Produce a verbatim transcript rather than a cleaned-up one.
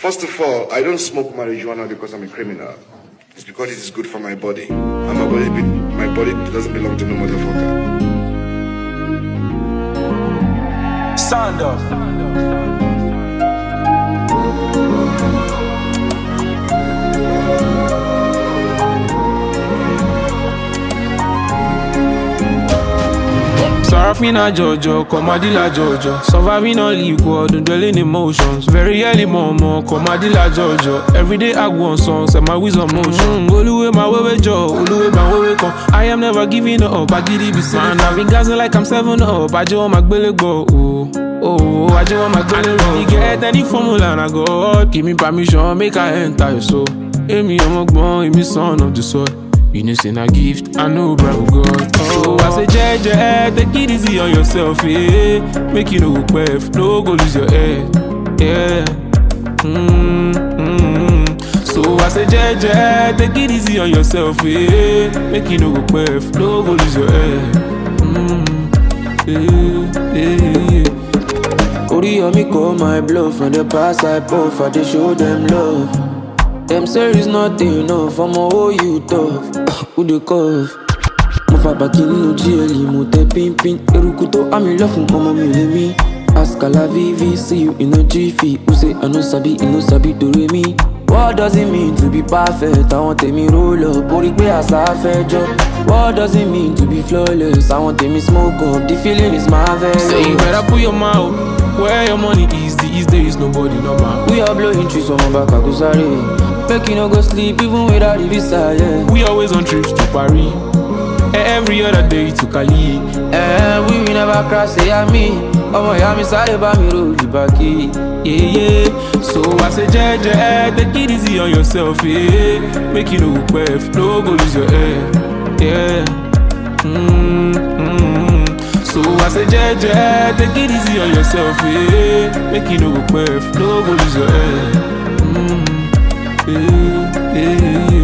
First of all, I don't smoke marijuana because I'm a criminal. It's because it is good for my body. And my body, my body doesn't belong to no motherfucker. Sound up. Sarafina Jojo, Komadila Jojo. Surviving on liquid, dwelling emotions. Very early momo, Komadila Jojo. Every day I go on songs and my wisdom motion. Oluwe my way jo, Oluwe my way come. I am never giving up, I get it be man. I've been gassing like I'm seven up. I just want my belly go. Oh, oh, I just want my belly go. You get any formula and I go up. Give me permission, make I enter your soul. Amy, I'm a born, Amy, son of the soul. You know, send a gift, I know, bravo God. Oh, I say, Jeje, take it easy on yourself, eh? Make you no go pef, no go lose your head, yeah. Mm, mm. So I say, Jeje, take it easy on yourself, eh? Make you no go pef, no go lose your head, mm, yeah, yeah, yeah. Ori me call my bluff, from the past I puff, I just show them love. Them say it's not enough, I'm a whole you tough. Who the cough? Mo fa bakin no jelly, mo te pin pin. Erukuto I'm in love from mama me me. Ask a la V V, see you in a jiffy. Who say I no sabi, I no sabi do re me. What does it mean to be perfect? I want me roll up, body pay as a fair job. What does it mean to be flawless? I want me smoke up, the feeling is marvelous. Say you better put your mouth where your money is. These days nobody know man. We are blowing trees on my back, I go sorry. Make you no go sleep even without the visa, yeah. We always on trips to Paris. Every other day to Cali. Eh, we will never crash, say I me. Oh my, I'm inside about me, roll the backy. Yeah, yeah. So I say, Jeje, take it easy on yourself, eh? Make you no go pef, no go lose your head, yeah. Mm, mm. So I say, Jeje, take it easy on yourself, eh? Make you no go pef, no go lose your head. Mm. Yeah, yeah, yeah.